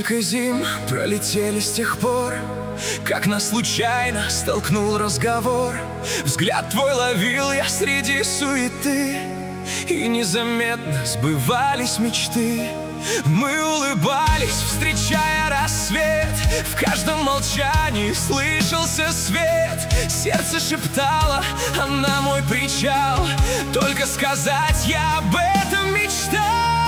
Столько зим пролетели с тех пор, как нас случайно столкнул разговор. Взгляд твой ловил я среди суеты, и незаметно сбывались мечты. Мы улыбались, встречая рассвет, в каждом молчании слышался свет. Сердце шептало, она мой причал, только сказать я об этом мечтал.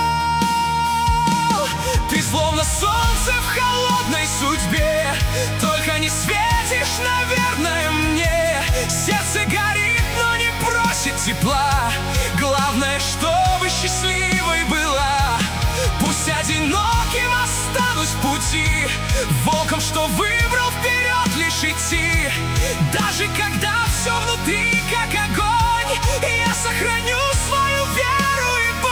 Ты словно солнце в холодной судьбе, только не светишь, наверное, мне. Сердце горит, но не просит тепла, главное, чтобы счастливой была. Пусть одиноким останусь в пути, волком, что выбрал вперед лишь идти. Даже когда все внутри как огонь, я сохраню свою веру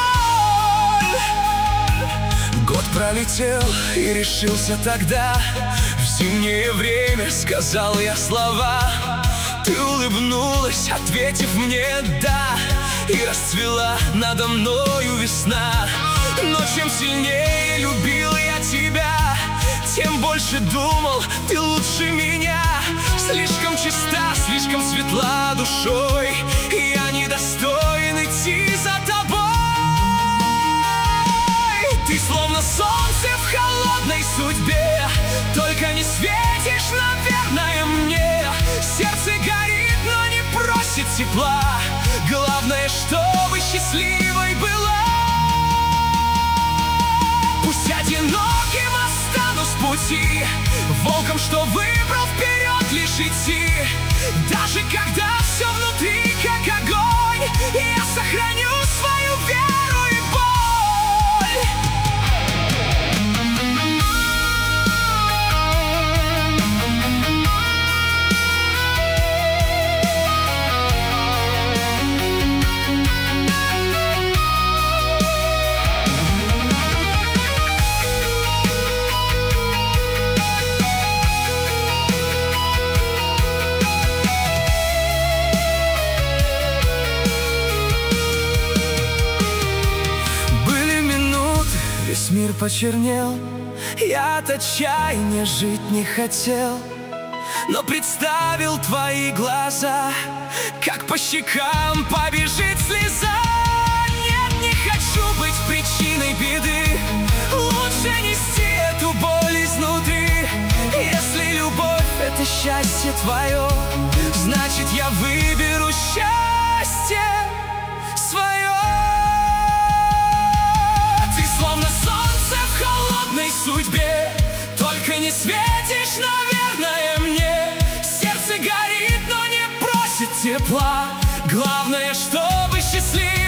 и боль. Год пролетел и решился тогда, в зимнее время сказал я слова. Ты улыбнулась, ответив мне «да», и расцвела надо мною весна. Но чем сильнее любил я тебя, тем больше думал, ты лучше меня. Слишком чиста, слишком светла душой, я недостоин идти за тобой. Ты словно солнце в холодной судьбе, только не светишь, наверное, мне. Сердце горит, но не просит тепла, главное, чтобы счастливой была. Пусть одиноким останусь в пути, волком, что выбрал вперед лишь идти. Даже когда все внутри как огонь, я сохраню свою веру и боль. Весь мир почернел, я от отчаяния жить не хотел. Но представил твои глаза, как по щекам побежит слеза. Нет, не хочу быть причиной беды, лучше нести эту боль изнутри. Если любовь — это счастье твое, значит, я выберу счастье свое. Словно солнце в холодной судьбе, только не светишь, наверное, мне. Сердце горит, но не просит тепла, главное, чтобы счастливо.